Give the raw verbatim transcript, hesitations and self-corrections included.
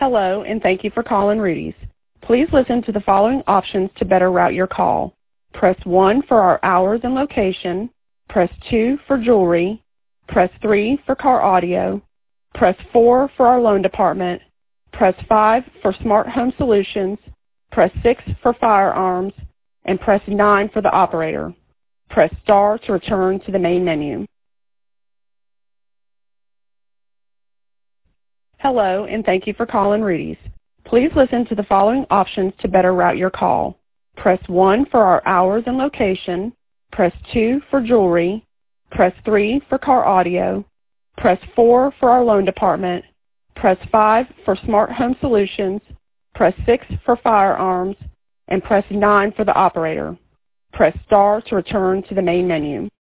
Hello, and thank you for calling Rudy's. Please listen to the following options to better route your call. Press one for our hours and location. Press two for jewelry. Press three for car audio. Press four for our loan department. Press five for smart home solutions. Press six for firearms. And press nine for the operator. Press star to return to the main menu. Hello, and thank you for calling Rudy's. Please listen to the following options to better route your call. Press one for our hours and location. Press two for jewelry. Press three for car audio. Press four for our loan department. Press five for smart home solutions. Press six for firearms. And press nine for the operator. Press star to return to the main menu.